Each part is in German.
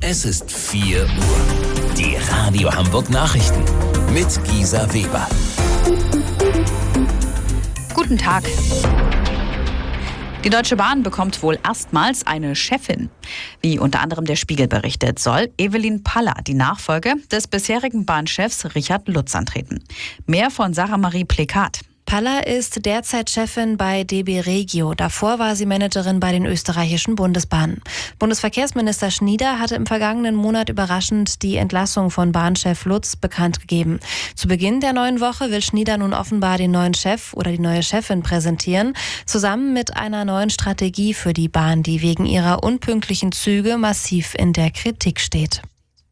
Es ist 4 Uhr. Die Radio Hamburg Nachrichten mit Gisa Weber. Guten Tag. Die Deutsche Bahn bekommt wohl erstmals eine Chefin. Wie unter anderem der Spiegel berichtet, soll Evelyn Paller die Nachfolge des bisherigen Bahnchefs Richard Lutz antreten. Mehr von Sarah Marie Plekat. Paller ist derzeit Chefin bei DB Regio. Davor war sie Managerin bei den österreichischen Bundesbahnen. Bundesverkehrsminister Schnieder hatte im vergangenen Monat überraschend die Entlassung von Bahnchef Lutz bekannt gegeben. Zu Beginn der neuen Woche will Schnieder nun offenbar den neuen Chef oder die neue Chefin präsentieren, zusammen mit einer neuen Strategie für die Bahn, die wegen ihrer unpünktlichen Züge massiv in der Kritik steht.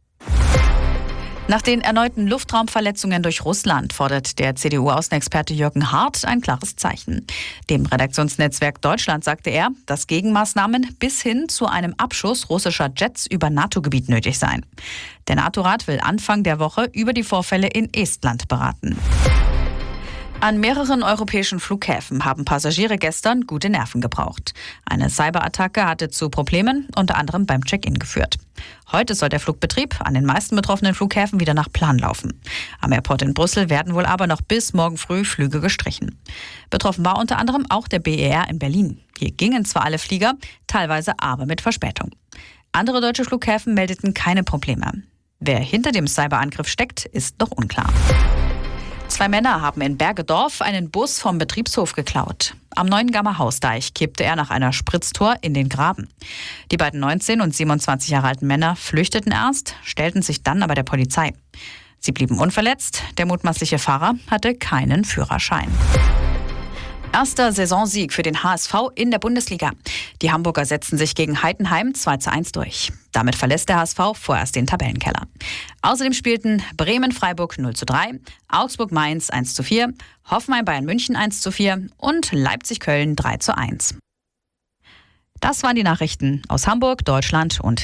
Nach den erneuten Luftraumverletzungen durch Russland fordert der CDU-Außenexperte Jürgen Hart ein klares Zeichen. Dem Redaktionsnetzwerk Deutschland sagte er, dass Gegenmaßnahmen bis hin zu einem Abschuss russischer Jets über NATO-Gebiet nötig seien. Der NATO-Rat will Anfang der Woche über die Vorfälle in Estland beraten. An mehreren europäischen Flughäfen haben Passagiere gestern gute Nerven gebraucht. Eine Cyberattacke hatte zu Problemen, unter anderem beim Check-in geführt. Heute soll der Flugbetrieb an den meisten betroffenen Flughäfen wieder nach Plan laufen. Am Airport in Brüssel werden wohl aber noch bis morgen früh Flüge gestrichen. Betroffen war unter anderem auch der BER in Berlin. Hier gingen zwar alle Flieger, teilweise aber mit Verspätung. Andere deutsche Flughäfen meldeten keine Probleme. Wer hinter dem Cyberangriff steckt, ist noch unklar. 2 Männer haben in Bergedorf einen Bus vom Betriebshof geklaut. Am Neuengammer Hausdeich kippte er nach einer Spritztour in den Graben. Die beiden 19 und 27 Jahre alten Männer flüchteten erst, stellten sich dann aber der Polizei. Sie blieben unverletzt, der mutmaßliche Fahrer hatte keinen Führerschein. Erster Saisonsieg für den HSV in der Bundesliga. Die Hamburger setzten sich gegen Heidenheim 2:1 durch. Damit verlässt der HSV vorerst den Tabellenkeller. Außerdem spielten Bremen-Freiburg 0:3, Augsburg-Mainz 1:4, Hoffenheim-Bayern-München 1:4 und Leipzig-Köln 3:1. Das waren die Nachrichten aus Hamburg, Deutschland und